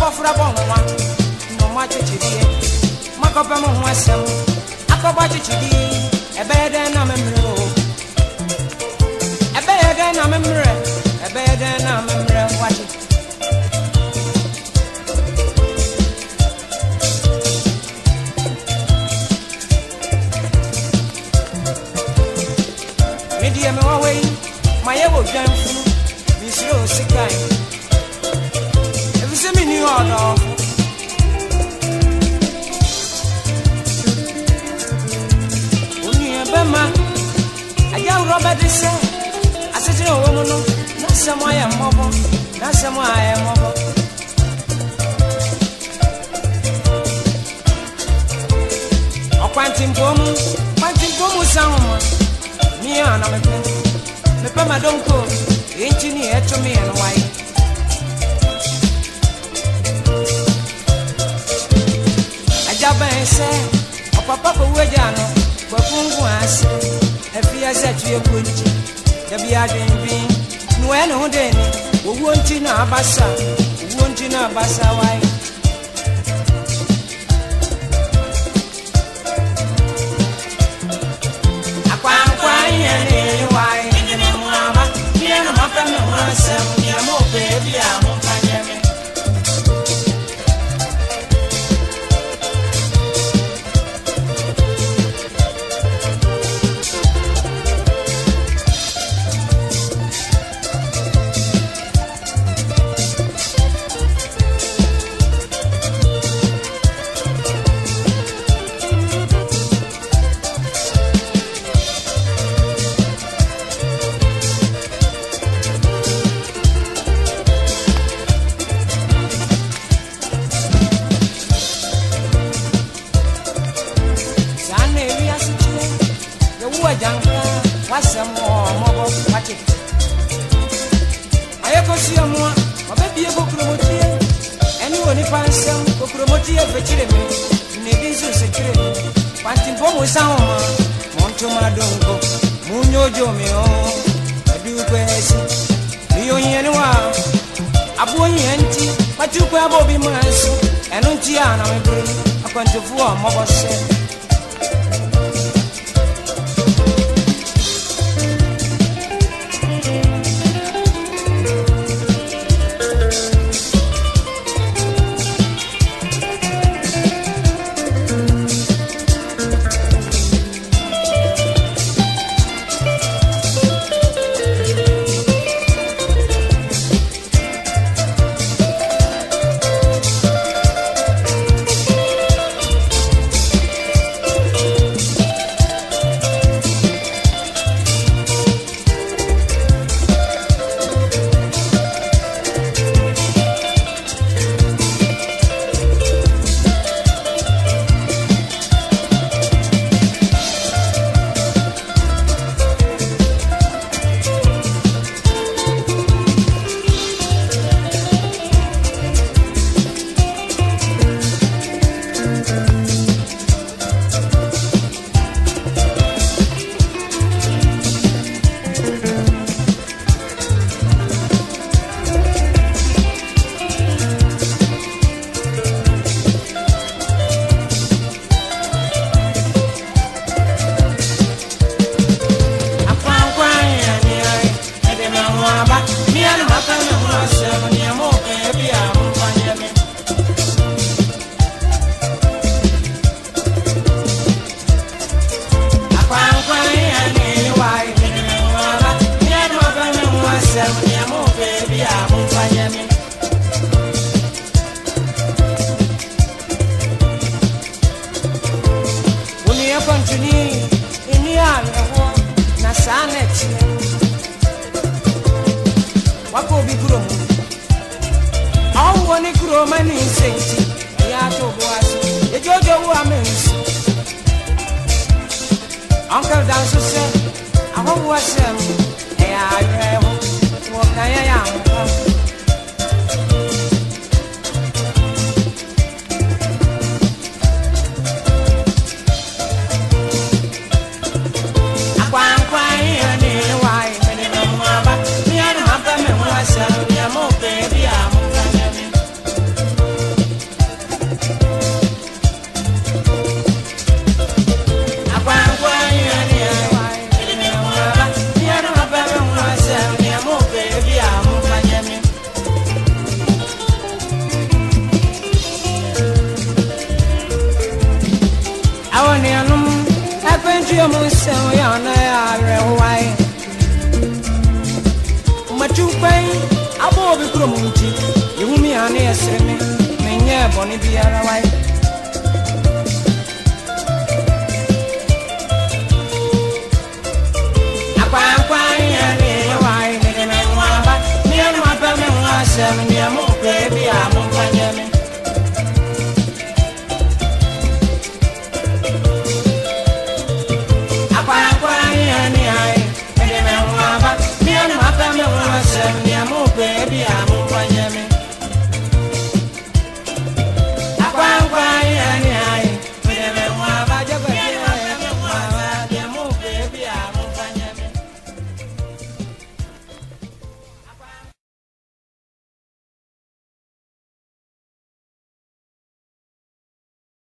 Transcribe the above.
abofra bonwa no ma chichidie makopa mo ho asem akoba chichidie ebeden na memre o ebeden na memre wachi media me wa wey maye wo dwanfu mi siro sikai evise mi ni ono oni ebema aja Robert se asejire wo mu no na semo aye mobo okwanti mpomu sanwo mi ana me pe madonko enchi ni eto mi en wai ajaba ese opapa ko weja no bafungu ase afia za tuye kunji da bia denbi no e no de ni owo nti na abasa wai Uncle Danso said, I hope what's him. Hey, I have what I am. Mia Monsa, Yana, why? Machupai, Abo Bicromunti, you me are near Semi, Mania Bonnie Biara White. Me and my family, 7 years more, baby, I'm on